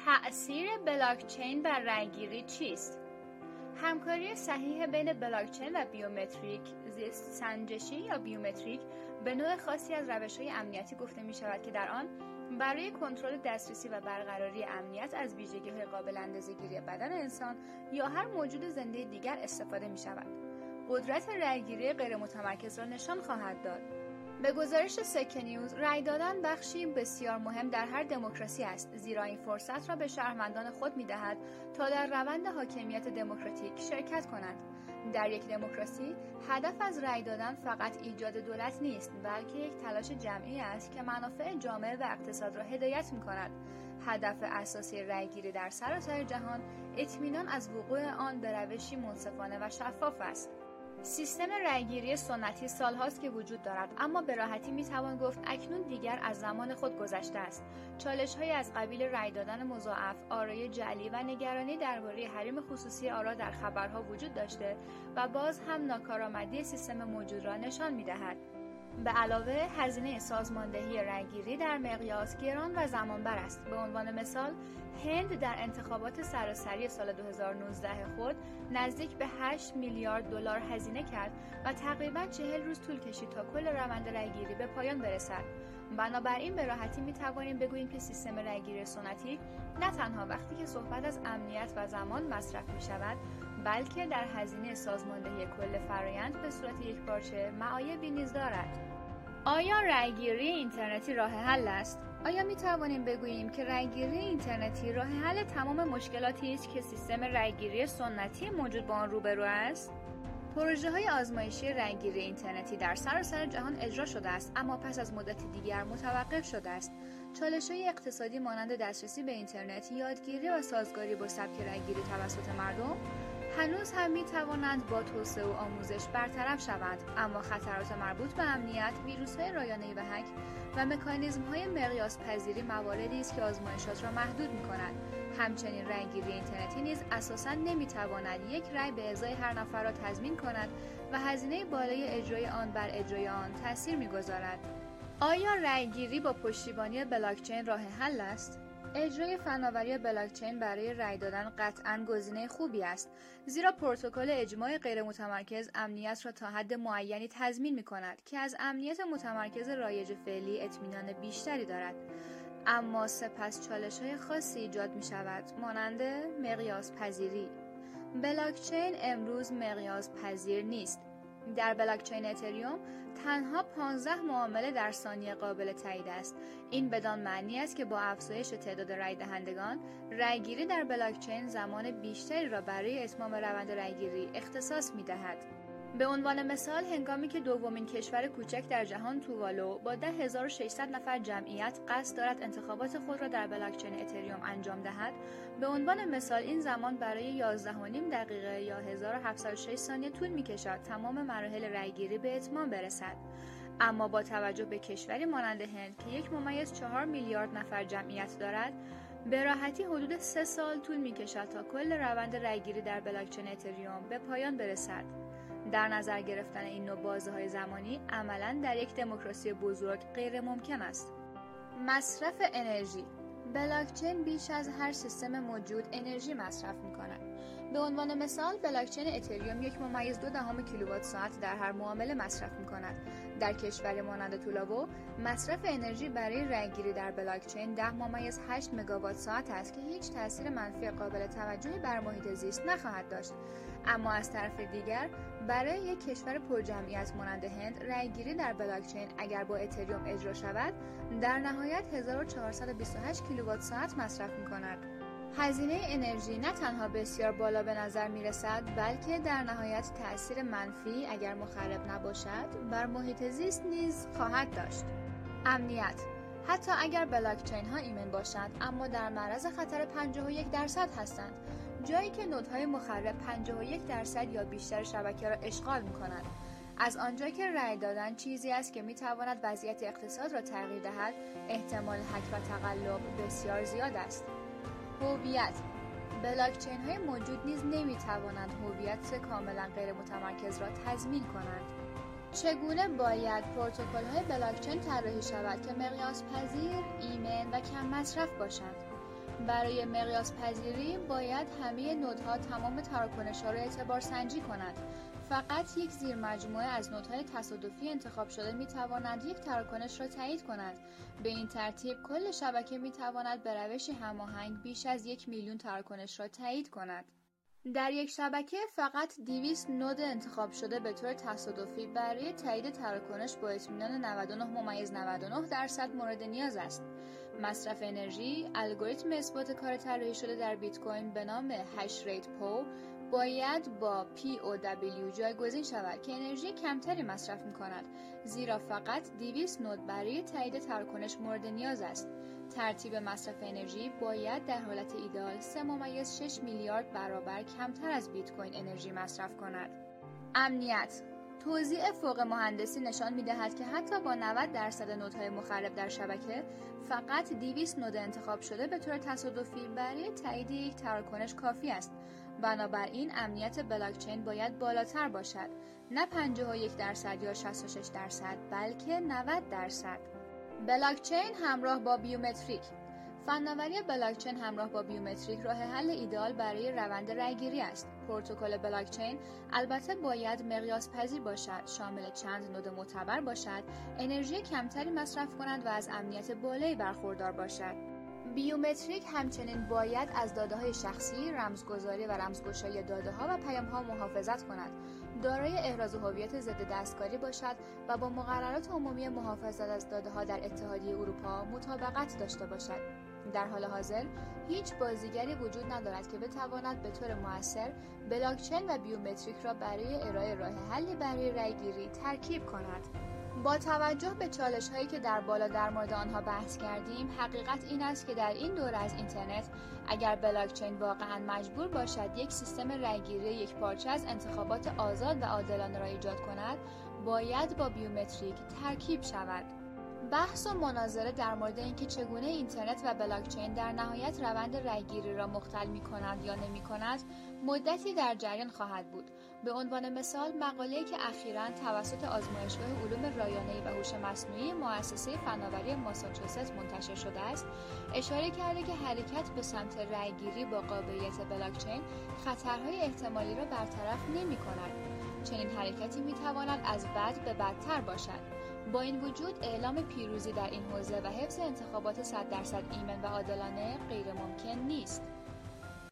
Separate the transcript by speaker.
Speaker 1: تأثیر بلاکچین بر رأی‌گیری چیست؟ همکاری صحیح بین بلاکچین و بیومتریک زیست سنجشی یا بیومتریک به نوع خاصی از روش‌های امنیتی گفته می‌شود که در آن برای کنترل دسترسی و برقراری امنیت از ویژگی‌های قابل اندازه‌گیری بدن انسان یا هر موجود زنده دیگر استفاده می‌شود. قدرت رأی‌گیری غیر متمرکز را نشان خواهد داد. به گزارش سکه نیوز، رأی دادن بخشی بسیار مهم در هر دموکراسی است، زیرا این فرصت را به شهروندان خود می‌دهد تا در روند حاکمیت دموکراتیک شرکت کنند. در یک دموکراسی، هدف از رأی دادن فقط ایجاد دولت نیست، بلکه یک تلاش جمعی است که منافع جامعه و اقتصاد را هدایت می‌کند. هدف اساسی رأی‌گیری در سراسر جهان، اطمینان از وقوع آن به روشی منصفانه و شفاف است. سیستم رأی‌گیری سنتی سالهاست که وجود دارد، اما به راحتی میتوان گفت اکنون دیگر از زمان خود گذشته است. چالش‌هایی از قبیل رأی دادن مضاعف، آرای جعلی و نگرانی درباره حریم خصوصی آرا در خبرها وجود داشته و باز هم ناکارآمدی سیستم موجود را نشان می‌دهد. به علاوه هزینه سازماندهی رأی‌گیری در مقیاس گران و زمانبر است. به عنوان مثال، هند در انتخابات سراسری سال 2019 خود نزدیک به 8 میلیارد دلار هزینه کرد و تقریباً 40 روز طول کشید تا کل روند رأی‌گیری به پایان برسد. بنابراین به راحتی می‌توانیم بگوییم که سیستم رأی‌گیری سنتی نه تنها وقتی که صحبت از امنیت و زمان مصرف می‌شود، بلکه در هزینه سازماندهی کل فرآیند به صورت یکپارچه معایبی نیز دارد. آیا رأی‌گیری اینترنتی راه حل است؟ آیا می توانیم بگوییم که رأی‌گیری اینترنتی راه حل تمام مشکلاتی است که سیستم رأی‌گیری سنتی موجود با آن روبرو است؟ پروژه‌های آزمایشی رأی‌گیری اینترنتی در سراسر جهان اجرا شده است، اما پس از مدتی دیگر متوقف شده است. چالش‌های اقتصادی مانند دسترسی به اینترنت، یادگیری و سازگاری با سبک رأی‌گیری توسط مردم هنوز هم می‌توانند با توسعه و آموزش برطرف شوند، اما خطرات مربوط به امنیت، ویروس‌های رایانه‌ای و هک و مکانیزم‌های مقیاس پذیری مواردی است که آزمایشات را محدود می‌کنند. همچنین رأی‌گیری اینترنتی نیز اساساً نمی‌تواند یک رأی به ازای هر نفر را تضمین کند و هزینه بالای اجرای آن بر اجرای آن تأثیر می‌گذارد. آیا رأی‌گیری با پشتیبانی بلاکچین راه حل است؟ اجرای فناوری بلاکچین برای رأی دادن قطعاً گزینه خوبی است، زیرا پروتکل اجماع غیر متمرکز امنیت را تا حد معینی تضمین می‌کند که از امنیت متمرکز رایج فعلی اطمینان بیشتری دارد. اما سپس چالش‌های خاصی ایجاد می‌شود، مانند مقیاس پذیری. بلاکچین امروز مقیاس پذیر نیست. در بلاکچین اتریوم تنها 15 معامله در ثانیه قابل تایید است. این بدان معنی است که با افزایش تعداد رای دهندگان، رایگیری در بلاکچین زمان بیشتری را برای اتمام روند رایگیری اختصاص می‌دهد. به عنوان مثال، هنگامی که دومین کشور کوچک در جهان تووالو با 10,600 نفر جمعیت قصد دارد انتخابات خود را در بلاکچین اتریوم انجام دهد، به عنوان مثال این زمان برای 11.5 دقیقه یا 1706 ثانیه طول می‌کشد تمام مراحل رأیگیری به اتمام برسد. اما با توجه به کشوری مانند هند که 1.4 میلیارد نفر جمعیت دارد، به راحتی حدود 3 سال طول می‌کشد تا کل روند رأیگیری در بلاکچین اتریوم به پایان برسد. در نظر گرفتن این نوع بازه‌های زمانی عملاً در یک دموکراسی بزرگ غیر ممکن است. مصرف انرژی. بلاکچین بیش از هر سیستم موجود انرژی مصرف می‌کند. به عنوان مثال، بلاکچین اتریوم 1.2 کیلووات ساعت در هر معامله مصرف می‌کند. در کشوری مانند تولاوو، مصرف انرژی برای رأیگیری در بلاکچین 10.8 مگاوات ساعت است که هیچ تأثیر منفی قابل توجهی بر محیط زیست نخواهد داشت. اما از طرف دیگر، برای یک کشور پرجمعیت مانند هند، رأیگیری در بلاکچین اگر با اتریوم اجرا شود، در نهایت 1428 کیلووات ساعت مصرف می‌کند. هزینه انرژی نه تنها بسیار بالا به نظر می‌رسد، بلکه در نهایت تأثیر منفی اگر مخرب نباشد بر محیط زیست نیز خواهد داشت. امنیت. حتی اگر بلاکچین ها ایمن باشند، اما در معرض خطر 51% هستند، جایی که نودهای مخرب 51% یا بیشتر شبکه را اشغال می‌کنند. از آنجا که رأی دادن چیزی است که می‌تواند وضعیت اقتصاد را تغییر دهد، احتمال هک و تقلب بسیار زیاد است. هویت. بلاکچین های موجود نیز نمی‌توانند هویت کاملا غیر متمرکز را تضمین کنند. چگونه باید پروتکل‌های بلاکچین طراحی شود که مقیاس پذیر، ایمن و کم مصرف باشند؟ برای مقیاس پذیری باید همه نودها تمام تراکنش‌ها را اعتبار سنجی کنند. فقط یک زیرمجموعه از نودهای تصادفی انتخاب شده می‌تواند یک تراکنش را تایید کند. به این ترتیب کل شبکه می‌تواند به روشی هماهنگ بیش از 1,000,000 تراکنش را تایید کند. در یک شبکه فقط 200 نود انتخاب شده به طور تصادفی برای تایید تراکنش با اطمینان 99.99% مورد نیاز است. مصرف انرژی، الگوریتم اثبات کار طراحی شده در بیت کوین به نام هش ریت پو باید با POW جایگزین شود که انرژی کمتری مصرف می‌کند، زیرا فقط 200 نود برای تایید تراکنش مورد نیاز است. ترتیب مصرف انرژی باید در حالت ایدئال 3.6 میلیارد برابر کمتر از بیت کوین انرژی مصرف کند. امنیت. توزیع فوق مهندسی نشان می‌دهد که حتی با 90% نودهای مخرب در شبکه، فقط 200 نود انتخاب شده به طور تصادفی برای تایید یک تراکنش کافی است. بنابراین امنیت بلاکچین باید بالاتر باشد، نه 51% یا 66%، بلکه 90%. بلاکچین همراه با بیومتریک. فناوری بلاکچین همراه با بیومتریک راه حل ایدئال برای روند رأی‌گیری است. پروتکل بلاکچین البته باید مقیاس پذیر باشد، شامل چند نود معتبر باشد، انرژی کمتری مصرف کند و از امنیت بالایی برخوردار باشد. بیومتریک همچنین باید از داده‌های شخصی، رمزگذاری و رمزگشایی داده‌ها و پیام‌ها محافظت کند، دارای احراز هویت ضد دستکاری باشد و با مقررات عمومی محافظت از داده‌ها در اتحادیه اروپا مطابقت داشته باشد. در حال حاضر هیچ بازیگری وجود ندارد که بتواند به طور مؤثر بلاکچین و بیومتریک را برای ارائه راه حلی برای رأی‌گیری ترکیب کند. با توجه به چالش‌هایی که در بالا در مورد آنها بحث کردیم، حقیقت این است که در این دوره از اینترنت، اگر بلاکچین واقعاً مجبور باشد یک سیستم رأی‌گیری یکپارچه از انتخابات آزاد و عادلانه را ایجاد کند، باید با بیومتریک ترکیب شود. بحث و مناظره در مورد اینکه چگونه اینترنت و بلاکچین در نهایت روند رأی‌گیری را مختل می‌کنند یا نمی‌کند، مدتی در جریان خواهد بود. به عنوان مثال، مقاله‌ای که اخیراً توسط آزمایشگاه علوم رایانه‌ای و هوش مصنوعی مؤسسه فناوری ماساچوست منتشر شده است، اشاره کرده که حرکت به سمت رأی‌گیری با قابلیت بلاکچین خطرهای احتمالی را برطرف نمی‌کند. چنین حرکتی می‌تواند از بد به بدتر باشد. با این وجود اعلام پیروزی در این حوزه و حفظ انتخابات 100% ایمن و عادلانه غیرممکن نیست.